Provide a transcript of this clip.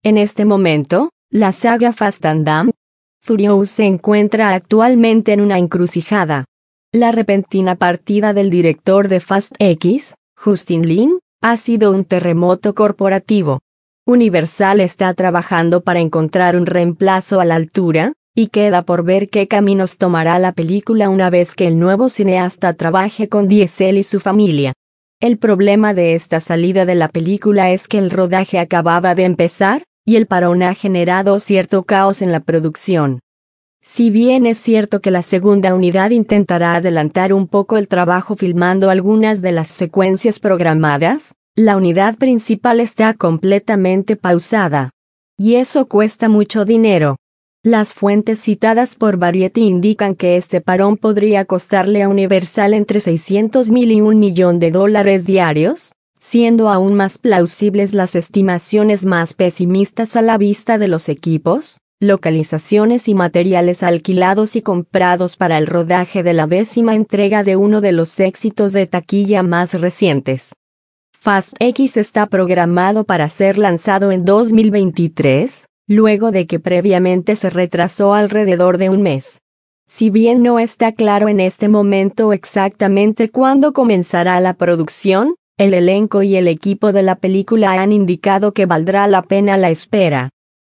En este momento, la saga Fast and Furious se encuentra actualmente en una encrucijada. La repentina partida del director de Fast X, Justin Lin, ha sido un terremoto corporativo. Universal está trabajando para encontrar un reemplazo a la altura, y queda por ver qué caminos tomará la película una vez que el nuevo cineasta trabaje con Diesel y su familia. El problema de esta salida de la película es que el rodaje acababa de empezar, y el parón ha generado cierto caos en la producción. Si bien es cierto que la segunda unidad intentará adelantar un poco el trabajo filmando algunas de las secuencias programadas, la unidad principal está completamente pausada. Y eso cuesta mucho dinero. Las fuentes citadas por Variety indican que este parón podría costarle a Universal entre $600,000 y $1 millón diarios, siendo aún más plausibles las estimaciones más pesimistas a la vista de los equipos, localizaciones y materiales alquilados y comprados para el rodaje de la 10ª entrega de uno de los éxitos de taquilla más recientes. Fast X está programado para ser lanzado en 2023, luego de que previamente se retrasó alrededor de un mes. Si bien no está claro en este momento exactamente cuándo comenzará la producción, el elenco y el equipo de la película han indicado que valdrá la pena la espera.